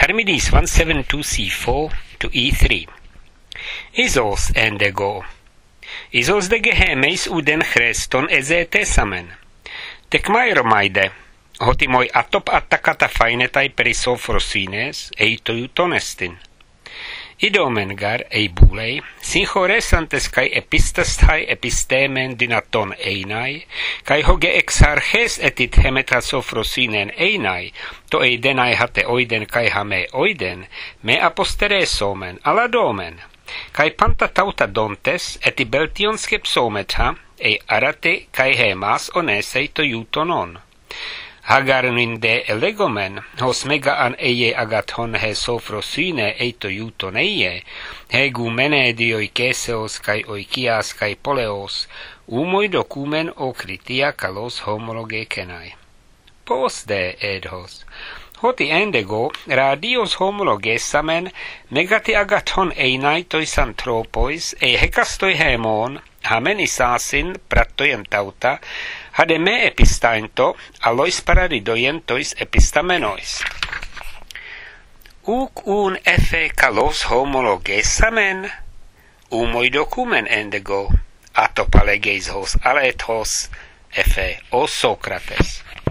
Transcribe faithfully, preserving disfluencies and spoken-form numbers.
Charmides one seven two c four to e three. Isos endego. Isos de gehemeis uden chreston ezetesamen. Tekmairomaide. Hoti moi atop attakata fainetai perisofrosines eitoju tonestin. Idomengar ei bulei, synchoresantes kai epistastai epistemen dynaton einai, kai hoge exarches etit hemetasofrosinen einai, to ei denai hate oiden kai hame oiden, me aposteresomen, aladomen, kai panta tauta dontes eti beltion skepsometha, ei arate kai hemas onesei to jutonon. Hagarnin de elegomen, hos mega an eie agathon he sofrosine eito juton eie, hegu menedioi keseos kai oikias kai poleos, umoi documen o kritia kalos homologe kenai. Poste edhos. Hoti endego, radios homologesamen, megati agathon einai tois anthropois, e hekastoi hemon, hamenisasin prattojen tauta, hade me epistainto, alois paradidojentois epistamenois. Uc un efe kalos homologesamen, umoi documen endego, atopalegeis hos alethos, efe o Socrates.